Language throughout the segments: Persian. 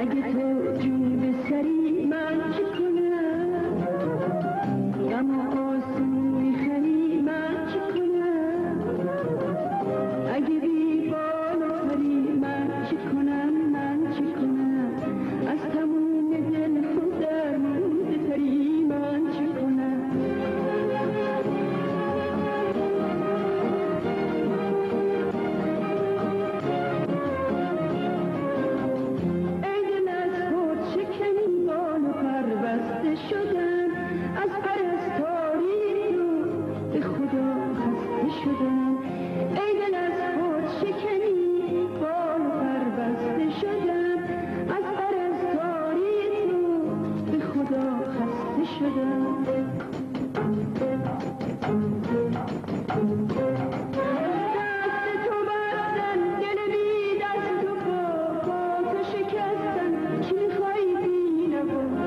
اگه تو جون به سری من چه کنم، غم و آسون میخری من چه کنم، اگه بی بال و پری من چه کنم، من چه کنم، از تموم دل خود در مورد تری من چه کنم. شدن از پرستاری تو به خدا خسته شدن، ای دل از خود شکنی بال پر بسته شدن، از پرستاری تو به خدا خسته شدن. دست تو بستن دل بی دست و پا تو شکستن، چی میخوای بی نوا،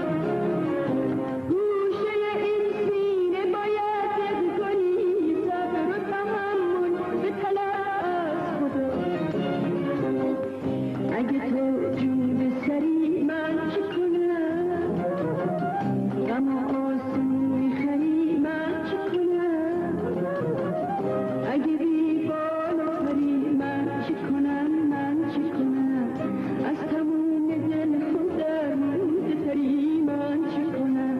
اگه تو جون به سری من چه کنم، غم و آسون میخری من چه کنم، اگه بی بال و پری من چه کنم، من چه کنم، از تموم دل خود در مورد تری من چه کنم.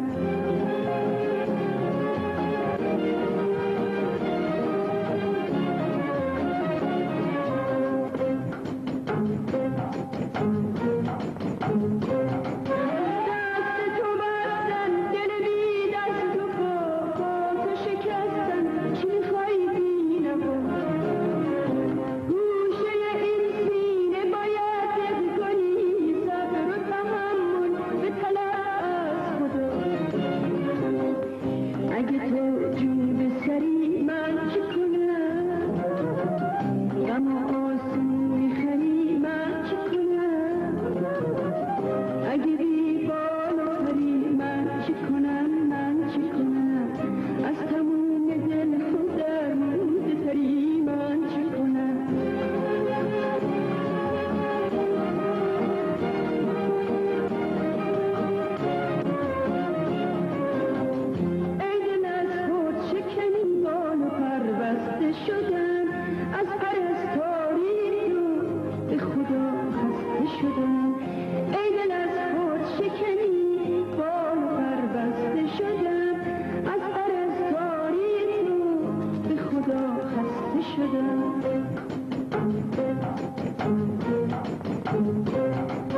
اگه تو جون به سری من چه کنم، غم و آسون میخری من چه کنم، اگه بی بال و پری من چه کنم، من چه کنم، از تموم دل خود در مورد تری من چه کنم. شدن از پرستاری تو به خدا خسته شدن، ای دل از خود شکنی بال و پر بسته شدن، از پرستاری تو به خدا خسته شدن.